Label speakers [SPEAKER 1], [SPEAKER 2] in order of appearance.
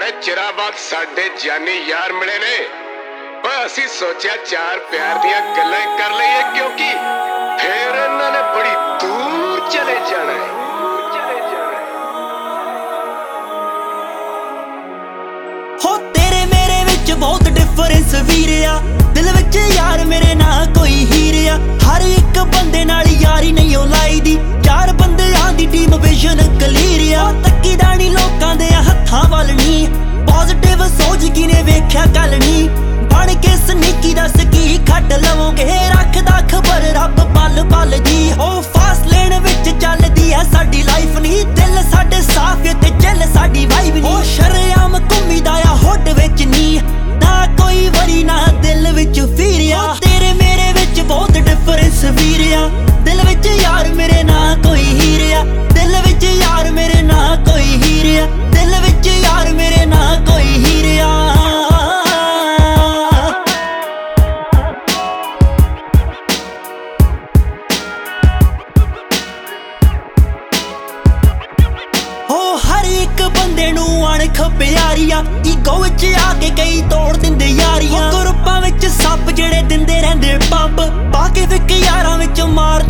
[SPEAKER 1] बड़े चिरा बाद साडे जानी यार मिले ने। असीं सोचा चार प्यार दियां गल्लां कर लईए क्योंकि फिर इन्हां ने बड़ी दूर चले जाना है।
[SPEAKER 2] हो तेरे मेरे विच बहुत डिफरेंस वीरिया, दिल विच यार मेरे ना कोई हीरिया। हर एक बंदे नाल यारी नहीं ओ लाई दी, चार बंदियां दी टीम विजन क्लीयर। तक्की दानी लोकां दे हत्थां वल नी, पॉजिटिव सोच किने वेख्या कल नी। बन के सनीकी दस की खट लवोगे, रखदा खबर रब पल पल दी। ओ फास्ट लेन विच चलदी है साडी लाइफ नी, दिल साडे साफ ते चल साडी वाइब नी। ओ शरेआम घुम्मीदा आ होड विच नी, ना कोई वरी ना दिल विच फीरिया। तेरे मेरे विच बहुत डिफरेंस वीरिया, दिल विच यार मेरे ना कोई हीरिया। दिल विच यार मेरे ना कोई हीरिया, दिल विच यार मेरे ना कोई हीरिया। हो हर एक बंदे नू अणख प्यारिया, ईगो विच आके कई तोड़ दिंदे यारियां। ग्रुपां विच सप जेड़े दिंदे रहिंदे पंप, बाकी फिक यारां विच मार